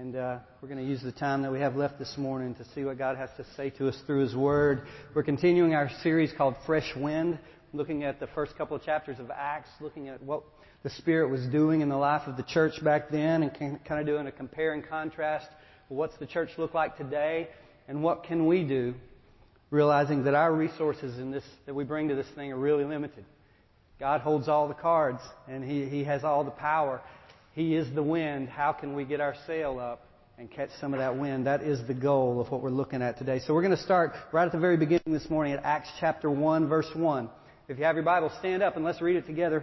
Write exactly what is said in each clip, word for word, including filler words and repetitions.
And uh, we're going to use the time that we have left this morning to see what God has to say to us through His Word. We're continuing our series called Fresh Wind, looking at the first couple of chapters of Acts, looking at what the Spirit was doing in the life of the church back then, and kind of doing a compare and contrast. What's the church look like today, and what can we do, realizing that our resources in this that we bring to this thing are really limited. God holds all the cards, and He, he has all the power. He is the wind. How can we get our sail up and catch some of that wind? That is the goal of what we're looking at today. So we're going to start right at the very beginning this morning at Acts chapter one, verse one. If you have your Bible, stand up and let's read it together.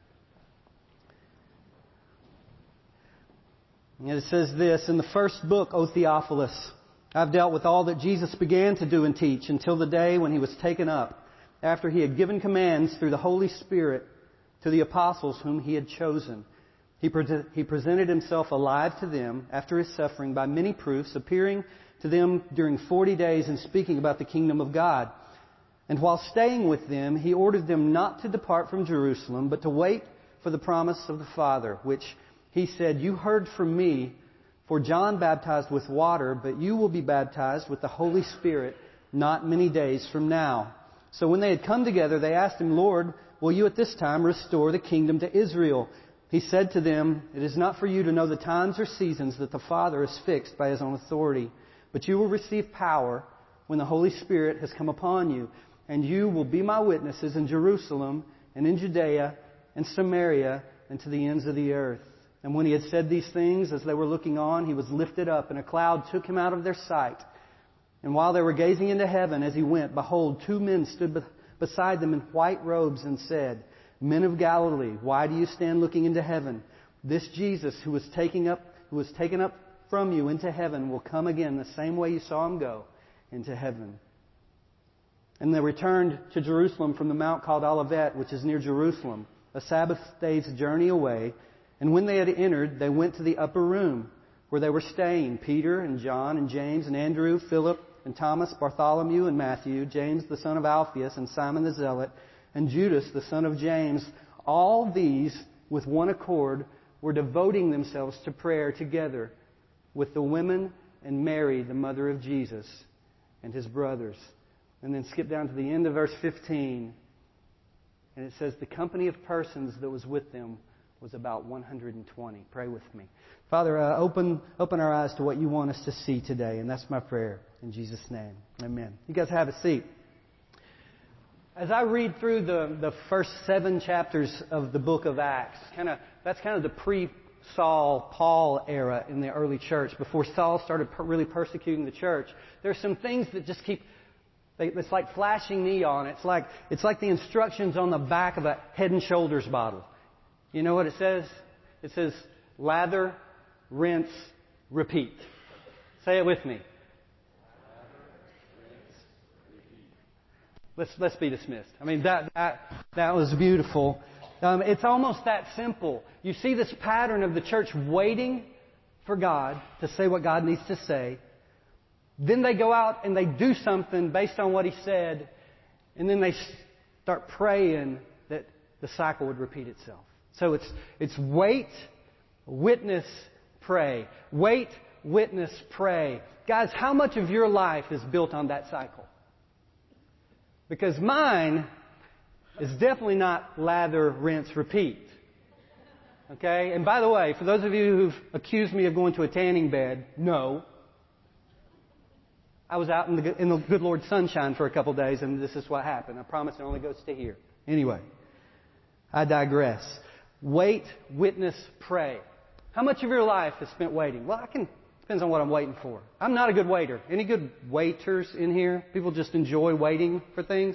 And it says this, "In the first book, O Theophilus, I've dealt with all that Jesus began to do and teach until the day when He was taken up, after He had given commands through the Holy Spirit to the apostles whom He had chosen. He, pre- he presented Himself alive to them after His suffering by many proofs, appearing to them during forty days and speaking about the kingdom of God. And while staying with them, He ordered them not to depart from Jerusalem, but to wait for the promise of the Father, which He said, 'You heard from me, for John baptized with water, but you will be baptized with the Holy Spirit not many days from now.' So when they had come together, they asked Him, 'Lord, will you at this time restore the kingdom to Israel?' He said to them, 'It is not for you to know the times or seasons that the Father has fixed by His own authority, but you will receive power when the Holy Spirit has come upon you, and you will be my witnesses in Jerusalem and in Judea and Samaria and to the ends of the earth.' And when He had said these things, as they were looking on, He was lifted up, and a cloud took Him out of their sight. And while they were gazing into heaven as He went, behold, two men stood be- beside them in white robes and said, 'Men of Galilee, why do you stand looking into heaven? This Jesus who was taken up, who was taken up from you into heaven will come again the same way you saw Him go into heaven.' And they returned to Jerusalem from the mount called Olivet, which is near Jerusalem, a Sabbath day's journey away. And when they had entered, they went to the upper room where they were staying, Peter and John and James and Andrew, Philip and Thomas, Bartholomew and Matthew, James the son of Alphaeus and Simon the Zealot, and Judas the son of James. All these, with one accord, were devoting themselves to prayer together with the women and Mary, the mother of Jesus, and His brothers." And then skip down to the end of verse fifteen. And it says, "The company of persons that was with them was about one hundred twenty. Pray with me. Father, uh, open open our eyes to what You want us to see today. And that's my prayer. In Jesus' name. Amen. You guys have a seat. As I read through the, the first seven chapters of the book of Acts, kind of that's kind of the pre-Saul, Paul era in the early church, before Saul started per- really persecuting the church. There's some things that just keep, they, it's like flashing neon. It's like, it's like the instructions on the back of a Head and Shoulders bottle. You know what it says? It says, lather, rinse, repeat. Say it with me. Let's let's be dismissed. I mean, that that that was beautiful. Um, it's almost that simple. You see this pattern of the church waiting for God to say what God needs to say. Then they go out and they do something based on what He said. And then they start praying that the cycle would repeat itself. So it's it's wait, witness, pray. Wait, witness, pray. Guys, how much of your life is built on that cycle? Because mine is definitely not lather, rinse, repeat. Okay? And by the way, for those of you who've accused me of going to a tanning bed, no. I was out in the, in the good Lord sunshine for a couple days, and this is what happened. I promise it only goes to here. Anyway, I digress. Wait, witness, pray. How much of your life is spent waiting? Well, I can... Depends on what I'm waiting for. I'm not a good waiter. Any good waiters in here? People just enjoy waiting for things?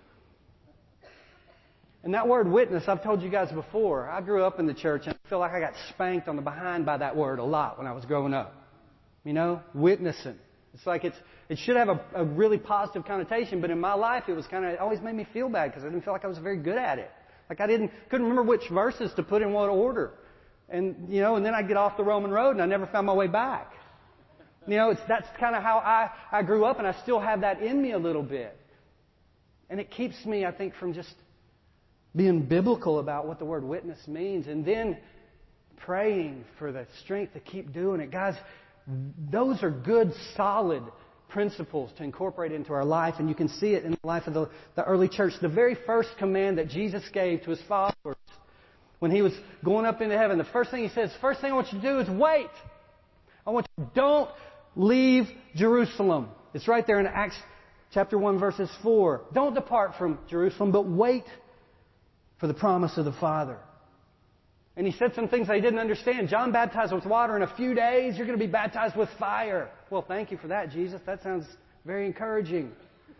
And that word witness, I've told you guys before. I grew up in the church and I feel like I got spanked on the behind by that word a lot when I was growing up. You know, witnessing. It's like it's it should have a, a really positive connotation, but in my life it was kind of, it always made me feel bad because I didn't feel like I was very good at it. Like I didn't, couldn't remember which verses to put in what order. And, you know, and then I'd get off the Roman road and I never found my way back. You know, it's, that's kind of how I, I grew up, and I still have that in me a little bit. And it keeps me, I think, from just being biblical about what the word witness means, and then praying for the strength to keep doing it. Guys, those are good, solid principles to incorporate into our life, and you can see it in the life of the, the early church. The very first command that Jesus gave to His followers when He was going up into heaven, the first thing He says, first thing I want you to do is wait. I want you to don't leave Jerusalem. It's right there in Acts chapter one, verses four. Don't depart from Jerusalem, but wait for the promise of the Father. And He said some things they didn't understand. John baptized with water. In a few days, you're going to be baptized with fire. Well, thank you for that, Jesus. That sounds very encouraging.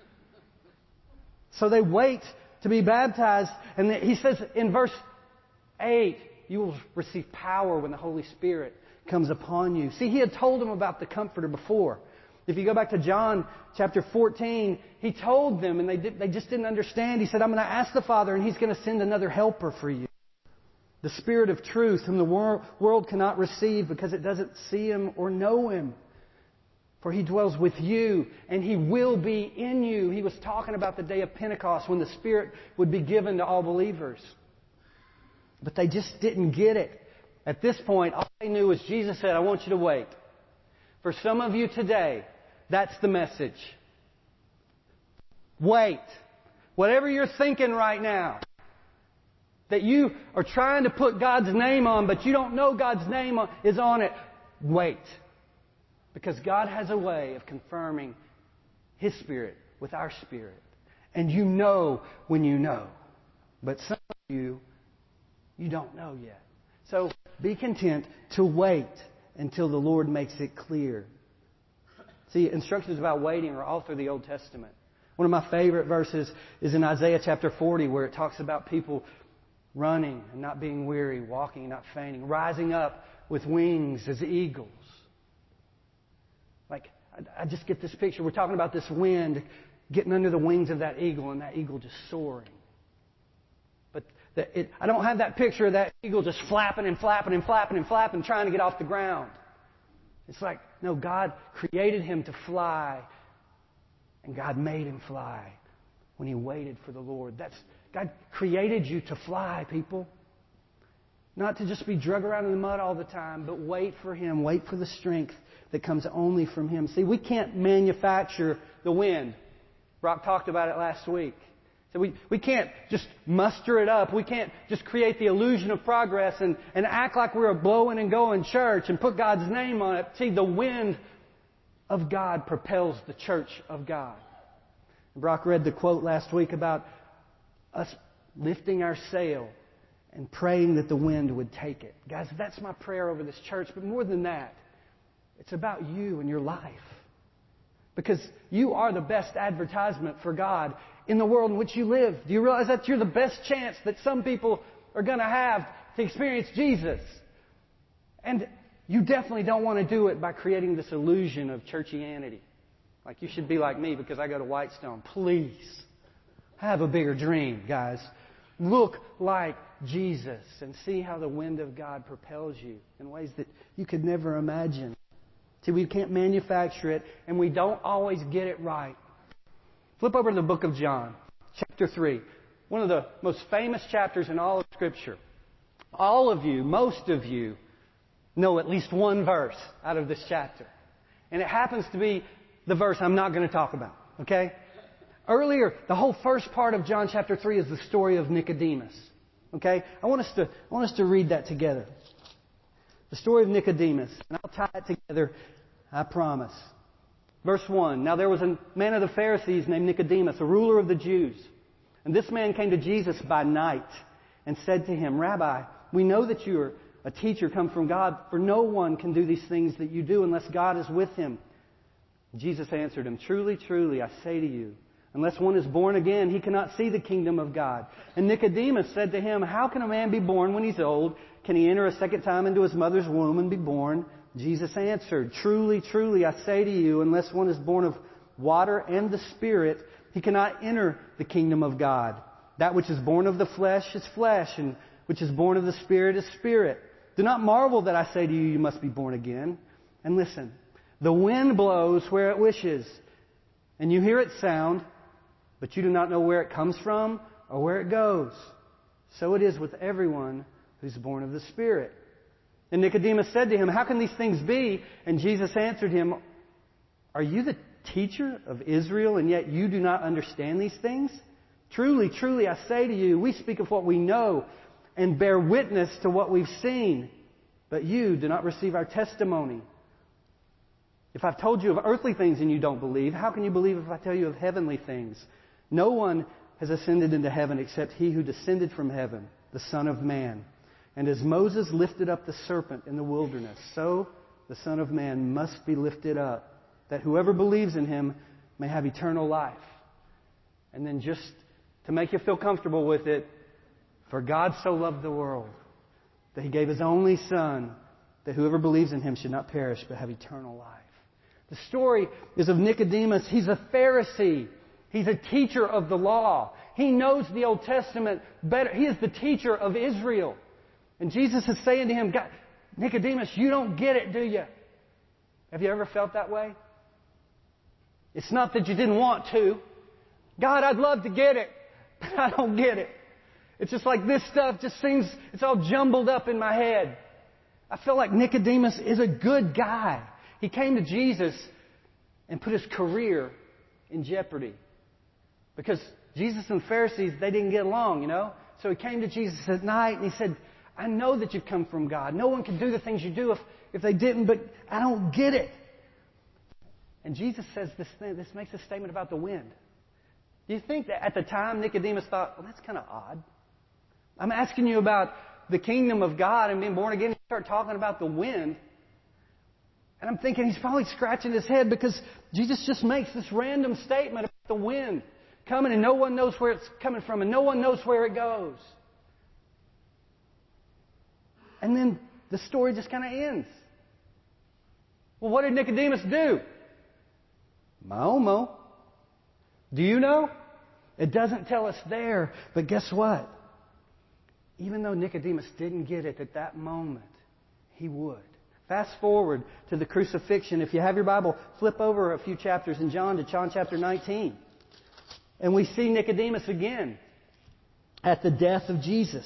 So they wait to be baptized. And He says in verse eight, you will receive power when the Holy Spirit comes upon you. See, He had told them about the Comforter before. If you go back to John chapter fourteen, He told them, and they did, they just didn't understand. He said, I'm going to ask the Father, and He's going to send another helper for you. The Spirit of truth, whom the wor- world cannot receive because it doesn't see Him or know Him. For He dwells with you, and He will be in you. He was talking about the day of Pentecost when the Spirit would be given to all believers. But they just didn't get it. At this point, all they knew was Jesus said, I want you to wait. For some of you today, that's the message. Wait. Whatever you're thinking right now, that you are trying to put God's name on, but you don't know God's name is on it, wait. Because God has a way of confirming His Spirit with our spirit. And you know when you know. But some of you, you don't know yet. So be content to wait until the Lord makes it clear. See, instructions about waiting are all through the Old Testament. One of my favorite verses is in Isaiah chapter forty, where it talks about people running and not being weary, walking and not fainting, rising up with wings as eagles. Like, I, I just get this picture. We're talking about this wind getting under the wings of that eagle, and that eagle just soaring. But the, it, I don't have that picture of that eagle just flapping and flapping and flapping and flapping, trying to get off the ground. It's like, no, God created him to fly, and God made him fly when he waited for the Lord. That's God created you to fly, people. Not to just be drug around in the mud all the time, but wait for Him. Wait for the strength that comes only from Him. See, we can't manufacture the wind. Brock talked about it last week. So we, we can't just muster it up. We can't just create the illusion of progress and, and act like we're a blowing and going church and put God's name on it. See, the wind of God propels the church of God. Brock read the quote last week about us lifting our sail and praying that the wind would take it. Guys, that's my prayer over this church. But more than that, it's about you and your life. Because you are the best advertisement for God in the world in which you live. Do you realize that you're the best chance that some people are going to have to experience Jesus? And you definitely don't want to do it by creating this illusion of churchianity. Like, you should be like me because I go to Whitestone. Please. Have a bigger dream, guys. Look like Jesus and see how the wind of God propels you in ways that you could never imagine. See, we can't manufacture it, and we don't always get it right. Flip over to the book of John, chapter three. One of the most famous chapters in all of Scripture. All of you, most of you, know at least one verse out of this chapter. And it happens to be the verse I'm not going to talk about, okay? Earlier, the whole first part of John chapter three is the story of Nicodemus. Okay? I want us to, I want us to read that together. The story of Nicodemus. And I'll tie it together, I promise. Verse one. Now there was a man of the Pharisees named Nicodemus, a ruler of the Jews. And this man came to Jesus by night and said to him, Rabbi, we know that you are a teacher come from God, for no one can do these things that you do unless God is with him. Jesus answered him, Truly, truly, I say to you, unless one is born again, he cannot see the kingdom of God. And Nicodemus said to him, How can a man be born when he's old? Can he enter a second time into his mother's womb and be born? Jesus answered, Truly, truly, I say to you, unless one is born of water and the Spirit, he cannot enter the kingdom of God. That which is born of the flesh is flesh, and which is born of the Spirit is spirit. Do not marvel that I say to you, you must be born again. And listen, the wind blows where it wishes, and you hear its sound, but you do not know where it comes from or where it goes. So it is with everyone who's born of the Spirit. And Nicodemus said to him, "How can these things be?" And Jesus answered him, "Are you the teacher of Israel, and yet you do not understand these things? Truly, truly, I say to you, we speak of what we know and bear witness to what we've seen, but you do not receive our testimony. If I've told you of earthly things and you don't believe, how can you believe if I tell you of heavenly things? No one has ascended into heaven except he who descended from heaven, the Son of Man. And as Moses lifted up the serpent in the wilderness, so the Son of Man must be lifted up, that whoever believes in Him may have eternal life." And then just to make you feel comfortable with it, "For God so loved the world that He gave His only Son, that whoever believes in Him should not perish but have eternal life." The story is of Nicodemus. He's a Pharisee. He's a teacher of the law. He knows the Old Testament better. He is the teacher of Israel. And Jesus is saying to him, "God, Nicodemus, you don't get it, do you?" Have you ever felt that way? It's not that you didn't want to. "God, I'd love to get it, but I don't get it. It's just like this stuff just seems, it's all jumbled up in my head." I feel like Nicodemus is a good guy. He came to Jesus and put his career in jeopardy. Because Jesus and the Pharisees, they didn't get along, you know. So he came to Jesus at night and he said, "I know that you've come from God. No one can do the things you do if, if they didn't, but I don't get it." And Jesus says this thing, this makes a statement about the wind. Do you think that at the time Nicodemus thought, "Well, that's kind of odd. I'm asking you about the kingdom of God and being born again, and you start talking about the wind." And I'm thinking he's probably scratching his head because Jesus just makes this random statement about the wind coming and no one knows where it's coming from and no one knows where it goes. And then the story just kind of ends. Well, what did Nicodemus do? Maomo. Do you know? It doesn't tell us there, but guess what? Even though Nicodemus didn't get it at that moment, he would. Fast forward to the crucifixion. If you have your Bible, flip over a few chapters in John to John chapter nineteen. And we see Nicodemus again at the death of Jesus.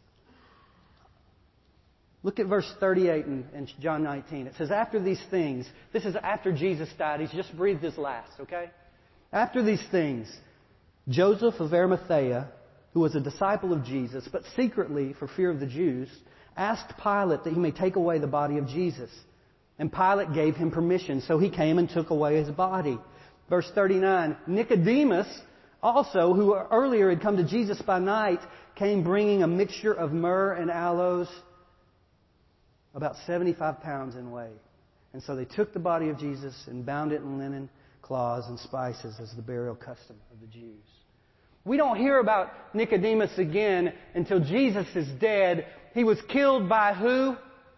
Look at verse thirty-eight in, in John nineteen. It says, "After these things," this is after Jesus died. He's just breathed his last, okay? "After these things, Joseph of Arimathea, who was a disciple of Jesus, but secretly for fear of the Jews, asked Pilate that he may take away the body of Jesus. And Pilate gave him permission, so he came and took away his body." Verse thirty-nine, "Nicodemus also, who earlier had come to Jesus by night, came bringing a mixture of myrrh and aloes, about seventy-five pounds in weight. And so they took the body of Jesus and bound it in linen cloths and spices as the burial custom of the Jews." We don't hear about Nicodemus again until Jesus is dead. He was killed by who?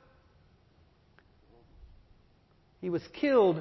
He was killed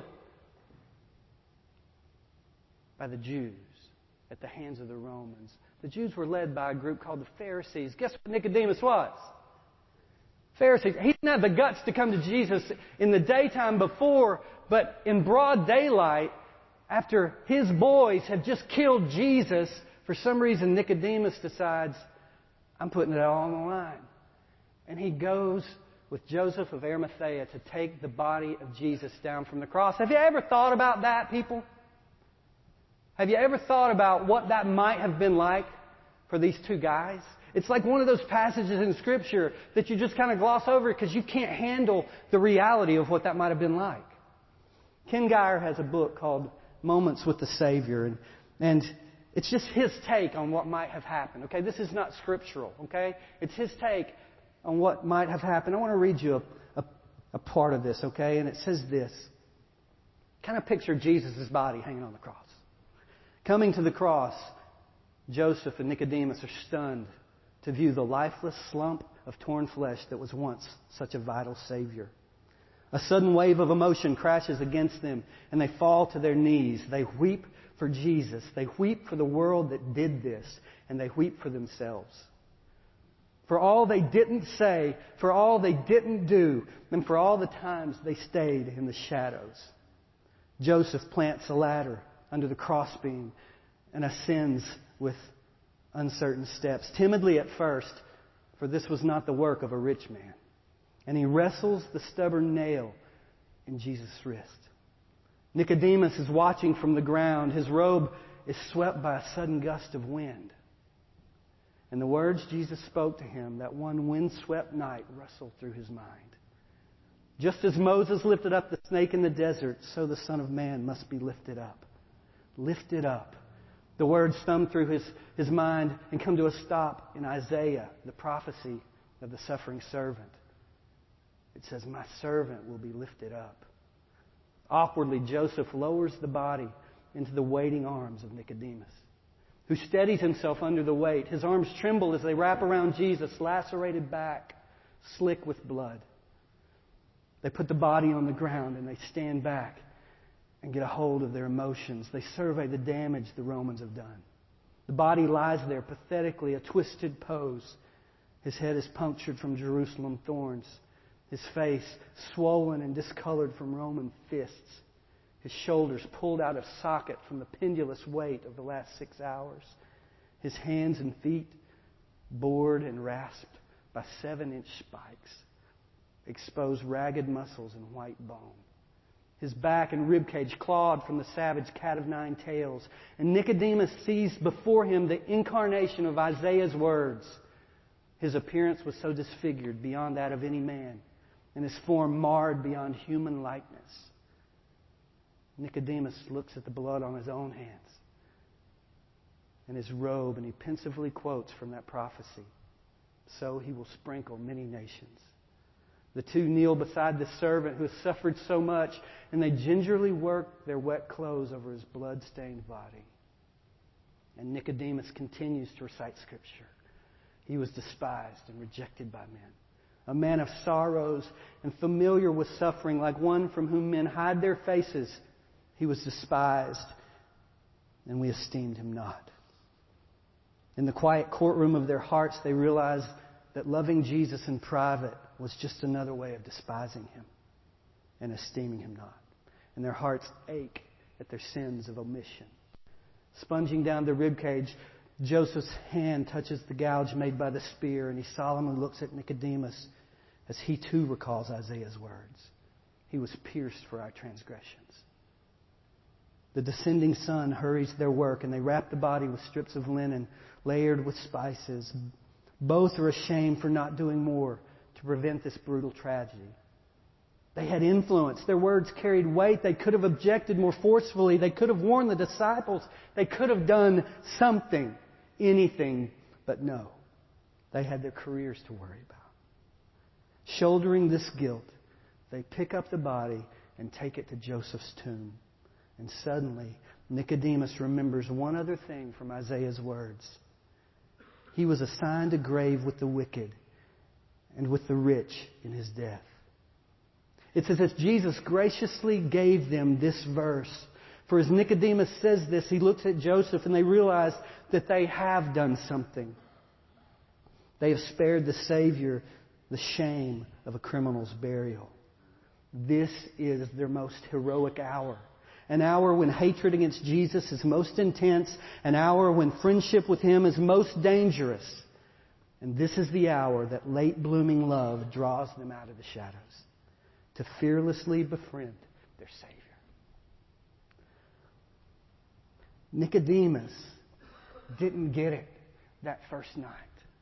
by the Jews at the hands of the Romans. The Jews were led by a group called the Pharisees. Guess what Nicodemus was? Pharisees. He didn't have the guts to come to Jesus in the daytime before, but in broad daylight, after his boys have just killed Jesus, for some reason Nicodemus decides, "I'm putting it all on the line." And he goes with Joseph of Arimathea to take the body of Jesus down from the cross. Have you ever thought about that, people? Have you ever thought about what that might have been like for these two guys? It's like one of those passages in Scripture that you just kind of gloss over because you can't handle the reality of what that might have been like. Ken Geyer has a book called Moments with the Savior, and, and it's just his take on what might have happened. Okay, this is not scriptural. Okay, it's his take on what might have happened. I want to read you a, a, a part of this. Okay, and it says this: kind of picture Jesus' body hanging on the cross. Coming to the cross, Joseph and Nicodemus are stunned to view the lifeless slump of torn flesh that was once such a vital Savior. A sudden wave of emotion crashes against them, and they fall to their knees. They weep for Jesus. They weep for the world that did this, and they weep for themselves. For all they didn't say, for all they didn't do, and for all the times they stayed in the shadows. Joseph plants a ladder under the crossbeam and ascends with uncertain steps, timidly at first, for this was not the work of a rich man. And he wrestles the stubborn nail in Jesus' wrist. Nicodemus is watching from the ground. His robe is swept by a sudden gust of wind. And the words Jesus spoke to him that one windswept night rustled through his mind. Just as Moses lifted up the snake in the desert, so the Son of Man must be lifted up. Lifted up. The words thumb through his, his mind and come to a stop in Isaiah, the prophecy of the suffering servant. It says, my servant will be lifted up. Awkwardly, Joseph lowers the body into the waiting arms of Nicodemus, who steadies himself under the weight. His arms tremble as they wrap around Jesus' lacerated back, slick with blood. They put the body on the ground and they stand back and get a hold of their emotions. They survey the damage the Romans have done. The body lies there pathetically, a twisted pose. His head is punctured from Jerusalem thorns. His face swollen and discolored from Roman fists. His shoulders pulled out of socket from the pendulous weight of the last six hours. His hands and feet bored and rasped by seven-inch spikes. Exposed ragged muscles and white bone. His back and ribcage clawed from the savage cat of nine tails. And Nicodemus sees before him the incarnation of Isaiah's words. His appearance was so disfigured beyond that of any man, and his form marred beyond human likeness. Nicodemus looks at the blood on his own hands and his robe, and he pensively quotes from that prophecy. So he will sprinkle many nations. The two kneel beside the servant who has suffered so much, and they gingerly work their wet clothes over his blood-stained body. And Nicodemus continues to recite Scripture. He was despised and rejected by men, a man of sorrows and familiar with suffering, like one from whom men hide their faces. He was despised, and we esteemed him not. In the quiet courtroom of their hearts, they realized that loving Jesus in private was just another way of despising him and esteeming him not. And their hearts ache at their sins of omission. Sponging down the ribcage, Joseph's hand touches the gouge made by the spear, and he solemnly looks at Nicodemus as he too recalls Isaiah's words. He was pierced for our transgressions. The descending sun hurries their work, and they wrap the body with strips of linen layered with spices. Both are ashamed for not doing more to prevent this brutal tragedy. They had influence. Their words carried weight. They could have objected more forcefully. They could have warned the disciples. They could have done something, anything, but no. They had their careers to worry about. Shouldering this guilt, they pick up the body and take it to Joseph's tomb. And suddenly, Nicodemus remembers one other thing from Isaiah's words. He was assigned a grave with the wicked and with the rich in his death. It's as if Jesus graciously gave them this verse. For as Nicodemus says this, he looks at Joseph and they realize that they have done something. They have spared the Savior the shame of a criminal's burial. This is their most heroic hour. An hour when hatred against Jesus is most intense. An hour when friendship with Him is most dangerous. And this is the hour that late blooming love draws them out of the shadows to fearlessly befriend their Savior. Nicodemus didn't get it that first night.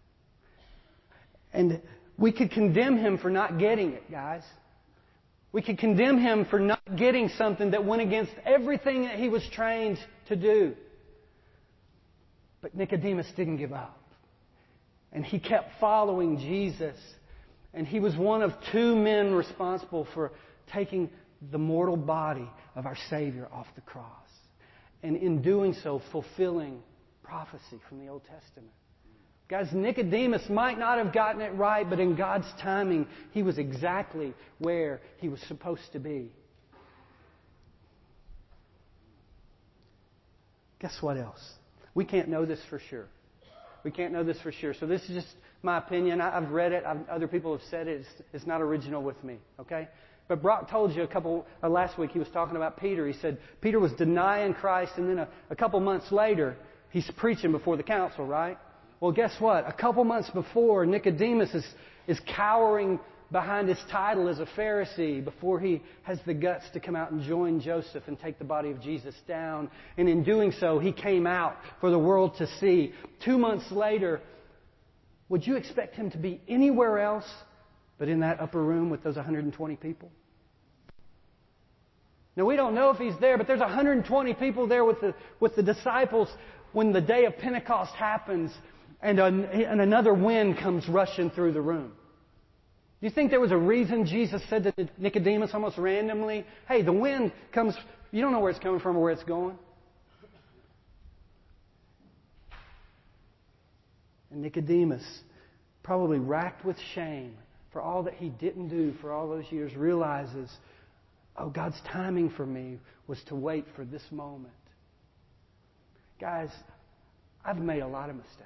And we could condemn him for not getting it, guys. We could condemn him for not getting something that went against everything that he was trained to do. But Nicodemus didn't give up. And he kept following Jesus. And he was one of two men responsible for taking the mortal body of our Savior off the cross. And in doing so, fulfilling prophecy from the Old Testament. Guys, Nicodemus might not have gotten it right, but in God's timing, he was exactly where he was supposed to be. Guess what else? We can't know this for sure. We can't know this for sure. So this is just my opinion. I, I've read it. I've, other people have said it. It's, it's not original with me. Okay? But Brock told you a couple, uh, last week he was talking about Peter. He said Peter was denying Christ, and then a, a couple months later, he's preaching before the council, right? Well, guess what? A couple months before, Nicodemus is, is cowering behind his title as a Pharisee before he has the guts to come out and join Joseph and take the body of Jesus down. And in doing so, he came out for the world to see. Two months later, would you expect him to be anywhere else but in that upper room with those one hundred twenty people? Now, we don't know if he's there, but there's one hundred twenty people there with the, with the disciples when the day of Pentecost happens and, a, and another wind comes rushing through the room. Do you think there was a reason Jesus said to Nicodemus almost randomly, hey, the wind comes, you don't know where it's coming from or where it's going? And Nicodemus, probably racked with shame for all that he didn't do for all those years, realizes, oh, God's timing for me was to wait for this moment. Guys, I've made a lot of mistakes.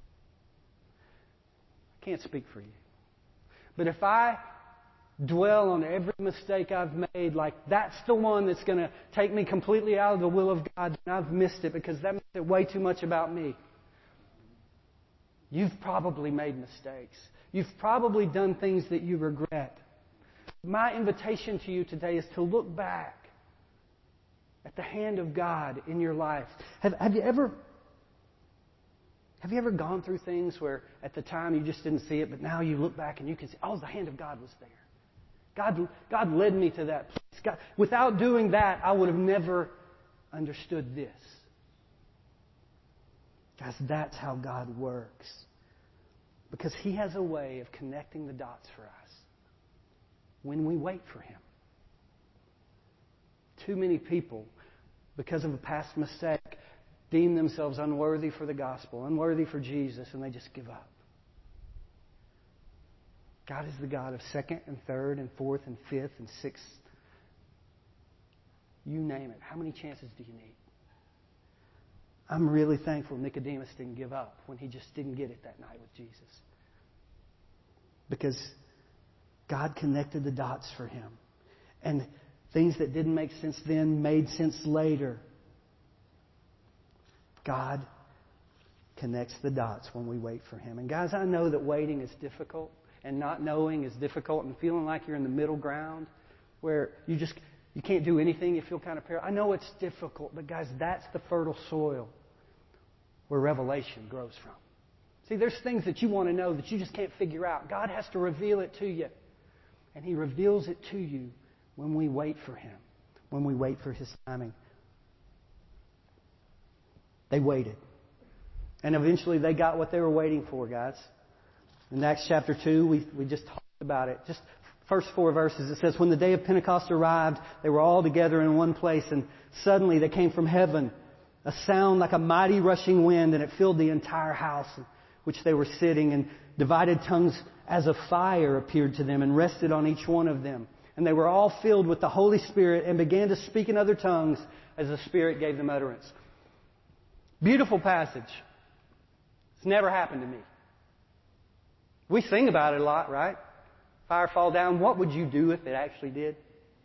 I can't speak for you. But if I dwell on every mistake I've made, like that's the one that's going to take me completely out of the will of God, then I've missed it because that makes it way too much about me. You've probably made mistakes. You've probably done things that you regret. My invitation to you today is to look back at the hand of God in your life. Have, have you ever have you ever gone through things where at the time you just didn't see it, but now you look back and you can see, oh, the hand of God was there. God, God led me to that place. God, without doing that, I would have never understood this. Guys, that's how God works. Because He has a way of connecting the dots for us when we wait for Him. Too many people, because of a past mistake, deem themselves unworthy for the gospel, unworthy for Jesus, and they just give up. God is the God of second and third and fourth and fifth and sixth. You name it. How many chances do you need? I'm really thankful Nicodemus didn't give up when he just didn't get it that night with Jesus. Because God connected the dots for him. And things that didn't make sense then made sense later. God connects the dots when we wait for Him. And guys, I know that waiting is difficult and not knowing is difficult and feeling like you're in the middle ground where you just you can't do anything. You feel kind of paralyzed. I know it's difficult, but guys, that's the fertile soil where revelation grows from. See, there's things that you want to know that you just can't figure out. God has to reveal it to you. And He reveals it to you when we wait for Him, when we wait for His timing. They waited. And eventually they got what they were waiting for, guys. In Acts chapter two, we, we just talked about it. Just first four verses, it says, when the day of Pentecost arrived, they were all together in one place, and suddenly there came from heaven a sound like a mighty rushing wind, and it filled the entire house in which they were sitting, and divided tongues as of fire appeared to them and rested on each one of them. And they were all filled with the Holy Spirit and began to speak in other tongues as the Spirit gave them utterance. Beautiful passage. It's never happened to me. We sing about it a lot, right? Fire fall down. What would you do if it actually did?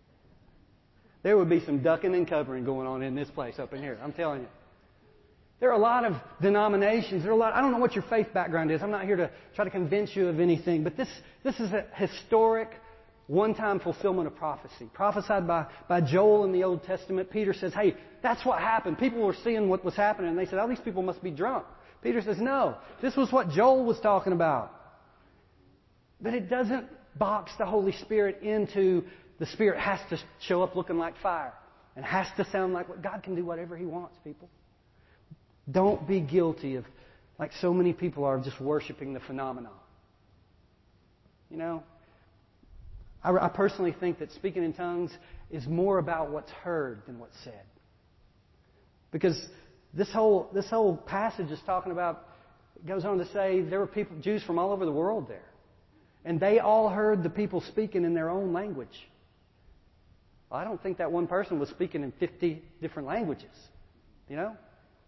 There would be some ducking and covering going on in this place up in here. I'm telling you. There are a lot of denominations. There are a lot. I don't know what your faith background is. I'm not here to try to convince you of anything. But this, this is a historic, one-time fulfillment of prophecy. Prophesied by, by Joel in the Old Testament. Peter says, hey, that's what happened. People were seeing what was happening. And they said, oh, these people must be drunk. Peter says, no. This was what Joel was talking about. But it doesn't box the Holy Spirit into the Spirit has to show up looking like fire. And has to sound like what God can do whatever He wants, people. Don't be guilty of, like so many people are, just worshiping the phenomenon. You know, I, I personally think that speaking in tongues is more about what's heard than what's said. Because this whole this whole passage is talking about, it goes on to say there were people, Jews from all over the world there. And they all heard the people speaking in their own language. Well, I don't think that one person was speaking in fifty different languages. You know?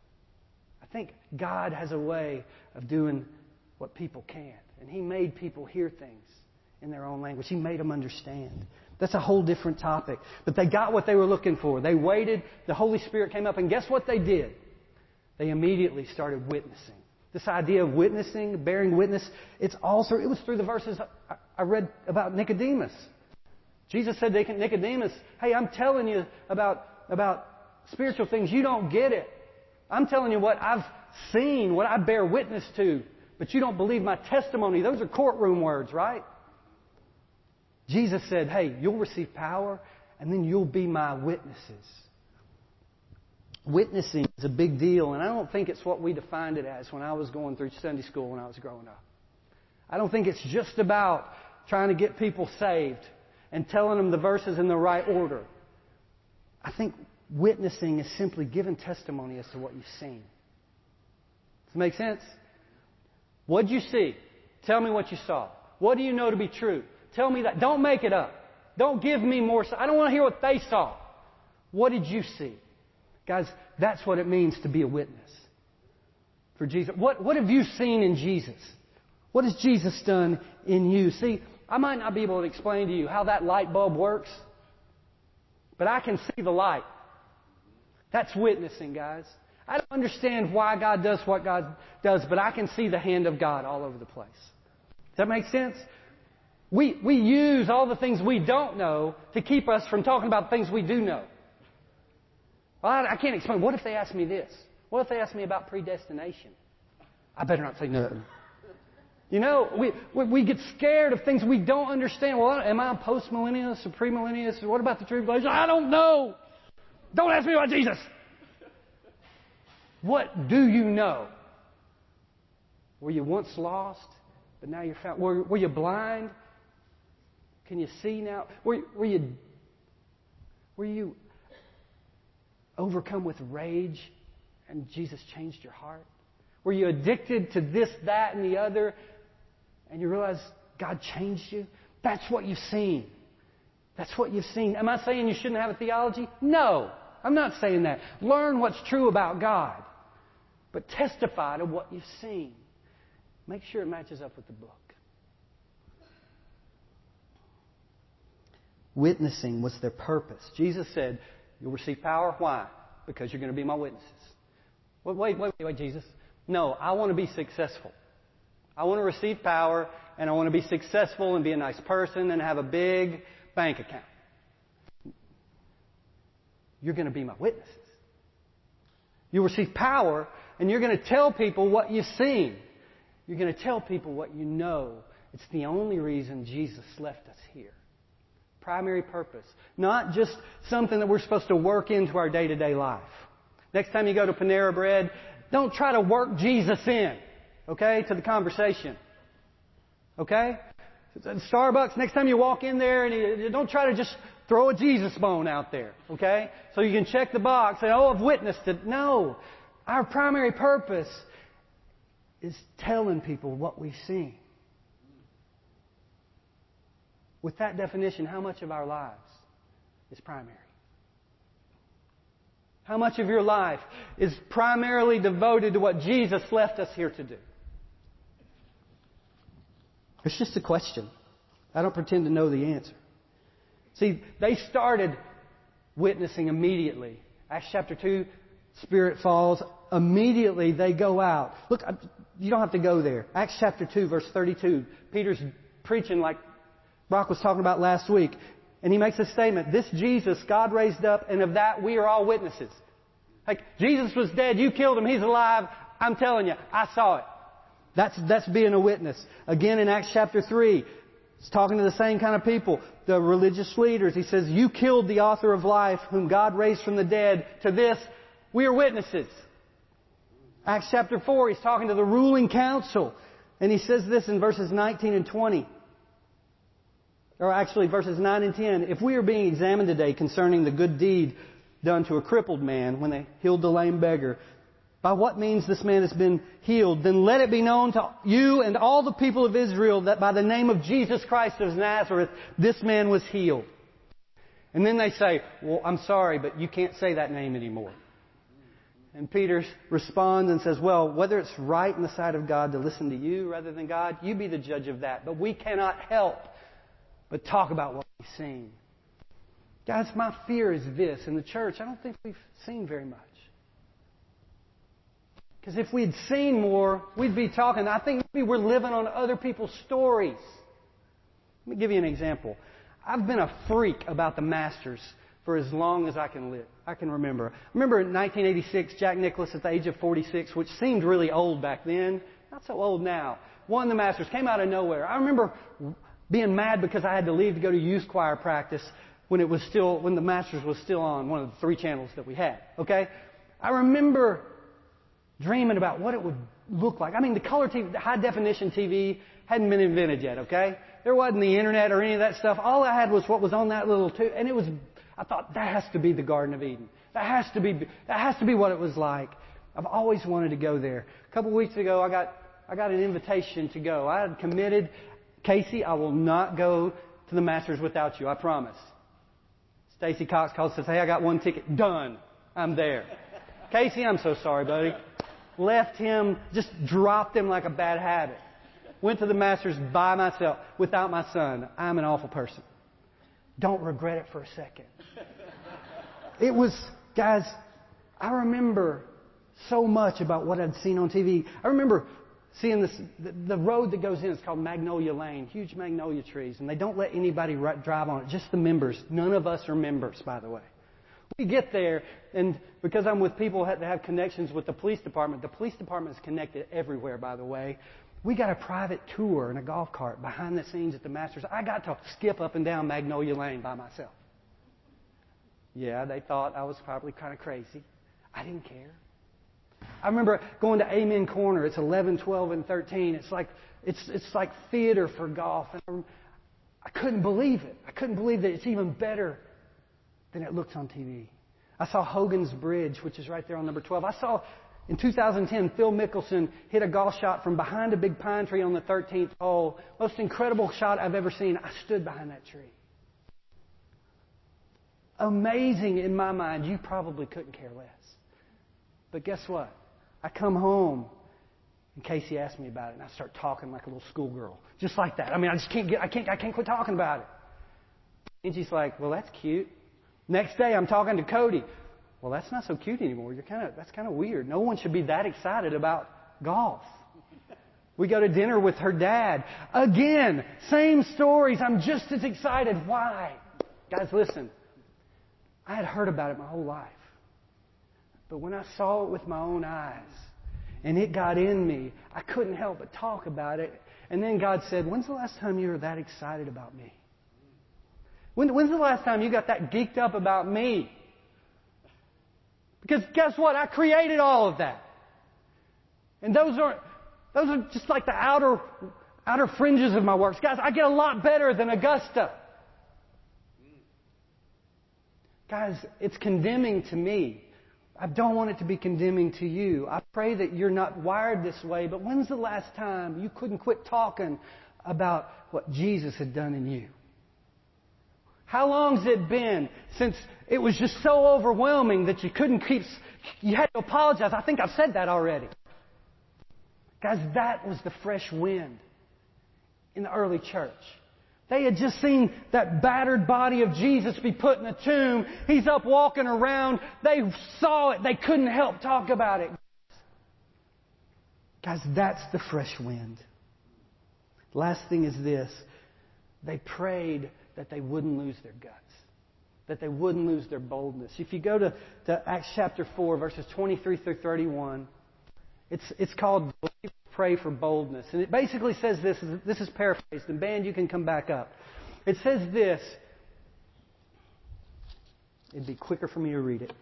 I think God has a way of doing what people can't. And He made people hear things in their own language. He made them understand. That's a whole different topic. But they got what they were looking for. They waited. The Holy Spirit came up. And guess what they did? They immediately started witnessing. This idea of witnessing, bearing witness, it's also, it was through the verses I read about Nicodemus. Jesus said to Nicodemus, hey, I'm telling you about, about spiritual things. You don't get it. I'm telling you what I've seen, what I bear witness to, but you don't believe my testimony. Those are courtroom words, right? Jesus said, hey, you'll receive power and then you'll be my witnesses. Witnessing is a big deal, and I don't think it's what we defined it as when I was going through Sunday school when I was growing up. I don't think it's just about trying to get people saved and telling them the verses in the right order. I think witnessing is simply giving testimony as to what you've seen. Does it make sense? What did you see? Tell me what you saw. What do you know to be true? Tell me that. Don't make it up. Don't give me more. I don't want to hear what they saw. What did you see? Guys, that's what it means to be a witness for Jesus. What, what have you seen in Jesus? What has Jesus done in you? See, I might not be able to explain to you how that light bulb works, but I can see the light. That's witnessing, guys. I don't understand why God does what God does, but I can see the hand of God all over the place. Does that make sense? We, we use all the things we don't know to keep us from talking about things we do know. Well, I, I can't explain. What if they ask me this? What if they ask me about predestination? I better not say nothing. You know, we, we we get scared of things we don't understand. Well, am I a post-millennialist or pre-millennialist? What about the tribulation? I don't know. Don't ask me about Jesus. What do you know? Were you once lost, but now you're found? Were, were you blind? Can you see now? Were, were you were you overcome with rage and Jesus changed your heart? Were you addicted to this, that, and the other, and you realize God changed you? That's what you've seen. That's what you've seen. Am I saying you shouldn't have a theology? No, I'm not saying that. Learn what's true about God, but testify to what you've seen. Make sure it matches up with the book. Witnessing was their purpose. Jesus said, you'll receive power. Why? Because you're going to be my witnesses. Wait, wait, wait, wait, Jesus. No, I want to be successful. I want to receive power, and I want to be successful and be a nice person and have a big bank account. You're going to be my witnesses. You'll receive power, and you're going to tell people what you've seen. You're going to tell people what you know. It's the only reason Jesus left us here. Primary purpose. Not just something that we're supposed to work into our day-to-day life. Next time you go to Panera Bread, don't try to work Jesus in, okay, to the conversation. Okay? Starbucks, next time you walk in there, and you, don't try to just throw a Jesus bone out there, okay? So you can check the box, say, oh, I've witnessed it. No. Our primary purpose is telling people what we've seen. With that definition, how much of our lives is primary? How much of your life is primarily devoted to what Jesus left us here to do? It's just a question. I don't pretend to know the answer. See, they started witnessing immediately. Acts chapter two, Spirit falls. Immediately they go out. Look, you don't have to go there. Acts chapter two, verse thirty-two. Peter's preaching like Brock was talking about last week. And he makes a statement. This Jesus God raised up, and of that we are all witnesses. Like, Jesus was dead. You killed him. He's alive. I'm telling you, I saw it. That's, that's being a witness. Again, in Acts chapter three, he's talking to the same kind of people, the religious leaders. He says, you killed the author of life, whom God raised from the dead. To this, we are witnesses. Acts chapter four, he's talking to the ruling council. And he says this in verses nineteen and twenty. Or actually, verses nine and ten. If we are being examined today concerning the good deed done to a crippled man when they healed the lame beggar, by what means this man has been healed, then let it be known to you and all the people of Israel that by the name of Jesus Christ of Nazareth, this man was healed. And then they say, well, I'm sorry, but you can't say that name anymore. And Peter responds and says, well, whether it's right in the sight of God to listen to you rather than God, you be the judge of that. But we cannot help but talk about what we've seen. Guys, my fear is this. In the church, I don't think we've seen very much. Because if we'd seen more, we'd be talking. I think maybe we're living on other people's stories. Let me give you an example. I've been a freak about the Masters for as long as I can live. I can remember. I remember in nineteen eighty-six, Jack Nicklaus at the age of forty-six, which seemed really old back then, not so old now, won the Masters, came out of nowhere. I remember being mad because I had to leave to go to youth choir practice when it was still, when the Masters was still on one of the three channels that we had. Okay? I remember dreaming about what it would look like. I mean, the color T V, the high definition T V hadn't been invented yet, okay? There wasn't the internet or any of that stuff. All I had was what was on that little tube, and it was, I thought, that has to be the Garden of Eden. That has to be, that has to be what it was like. I've always wanted to go there. A couple of weeks ago, I got, I got an invitation to go. I had committed, Casey, I will not go to the Masters without you, I promise. Stacy Cox called and says, hey, I got one ticket. Done. I'm there. Casey, I'm so sorry, buddy. Left him, just dropped him like a bad habit. Went to the Masters by myself, without my son. I'm an awful person. Don't regret it for a second. It was, guys, I remember so much about what I'd seen on T V. I remember seeing this, the, the road that goes in, it's called Magnolia Lane, huge magnolia trees, and they don't let anybody drive on it, just the members. None of us are members, by the way. We get there, and because I'm with people that have connections with the police department, the police department is connected everywhere, by the way. We got a private tour in a golf cart behind the scenes at the Masters. I got to skip up and down Magnolia Lane by myself. Yeah, they thought I was probably kind of crazy. I didn't care. I remember going to Amen Corner. It's eleven, twelve, and thirteen. It's like it's it's like theater for golf. And I couldn't believe it. I couldn't believe that it's even better than it looks on T V. I saw Hogan's Bridge, which is right there on number twelve. I saw in two thousand ten Phil Mickelson hit a golf shot from behind a big pine tree on the thirteenth hole. Most incredible shot I've ever seen. I stood behind that tree. Amazing in my mind. You probably couldn't care less. But guess what? I come home, and Casey asked me about it, and I start talking like a little schoolgirl, just like that. I mean, I just can't get, I can't, I can't quit talking about it. And she's like, "Well, that's cute." Next day, I'm talking to Cody. "Well, that's not so cute anymore. You're kind of, that's kind of weird. No one should be that excited about golf." We go to dinner with her dad. Again, same stories. I'm just as excited. Why? Guys, listen. I had heard about it my whole life. But when I saw it with my own eyes, and it got in me, I couldn't help but talk about it. And then God said, "When's the last time you were that excited about me? When, when's the last time you got that geeked up about me?" Because guess what? I created all of that. And those are those are just like the outer outer fringes of my works. Guys, I get a lot better than Augusta. Guys, it's condemning to me. I don't want it to be condemning to you. I pray that you're not wired this way, but when's the last time you couldn't quit talking about what Jesus had done in you? How long's it been since it was just so overwhelming that you couldn't keep, you had to apologize? I think I've said that already. Guys, that was the fresh wind in the early church. They had just seen that battered body of Jesus be put in a tomb. He's up walking around. They saw it. They couldn't help talk about it. Guys, that's the fresh wind. Last thing is this. They prayed that they wouldn't lose their guts. That they wouldn't lose their boldness. If you go to, to Acts chapter four, verses twenty-three through thirty-one, it's, it's called Pray for Boldness. And it basically says this. This is paraphrased. And band, you can come back up. It says this. It'd be quicker for me to read it.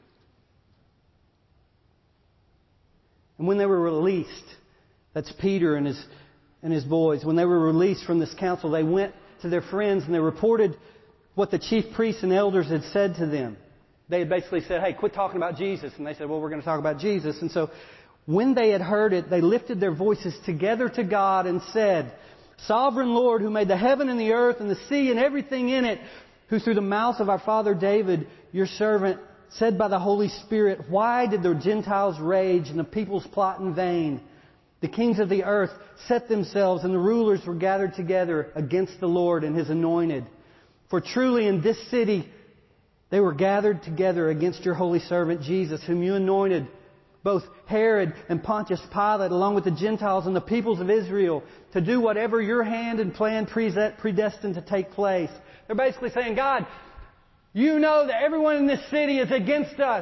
And when they were released, that's Peter and his, and his boys, when they were released from this council, they went to their friends and they reported what the chief priests and elders had said to them. They had basically said, "Hey, quit talking about Jesus." And they said, "Well, we're going to talk about Jesus." And so when they had heard it, they lifted their voices together to God and said, "Sovereign Lord, who made the heaven and the earth and the sea and everything in it, who through the mouth of our father David, your servant, said by the Holy Spirit, why did the Gentiles rage and the peoples plot in vain? The kings of the earth set themselves and the rulers were gathered together against the Lord and His anointed. For truly in this city they were gathered together against your holy servant Jesus, whom you anointed both Herod and Pontius Pilate, along with the Gentiles and the peoples of Israel, to do whatever your hand and plan predestined to take place. They're basically saying, God, you know that everyone in this city is against us.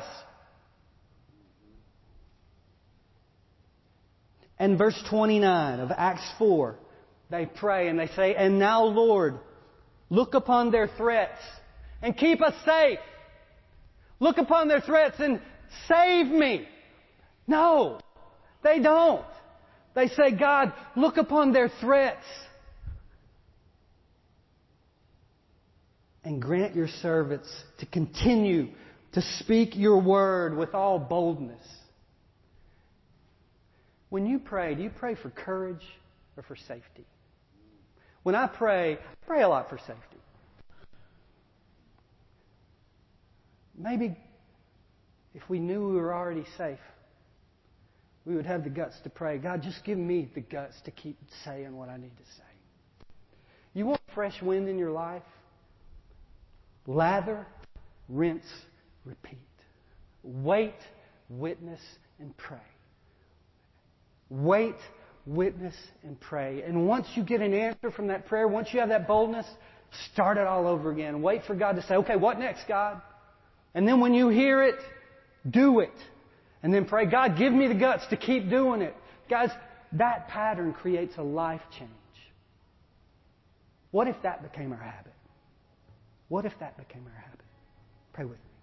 And verse twenty-nine of Acts four, they pray and they say, and now, Lord, look upon their threats and keep us safe. Look upon their threats and save me. No, they don't. They say, God, look upon their threats and grant your servants to continue to speak your word with all boldness. When you pray, do you pray for courage or for safety? When I pray, I pray a lot for safety. Maybe if we knew we were already safe, we would have the guts to pray, God, just give me the guts to keep saying what I need to say. You want fresh wind in your life? Lather, rinse, repeat. Wait, witness, and pray. Wait, witness, and pray. And once you get an answer from that prayer, once you have that boldness, start it all over again. Wait for God to say, okay, what next, God? And then when you hear it, do it. And then pray, God, give me the guts to keep doing it. Guys, that pattern creates a life change. What if that became our habit? What if that became our habit? Pray with me.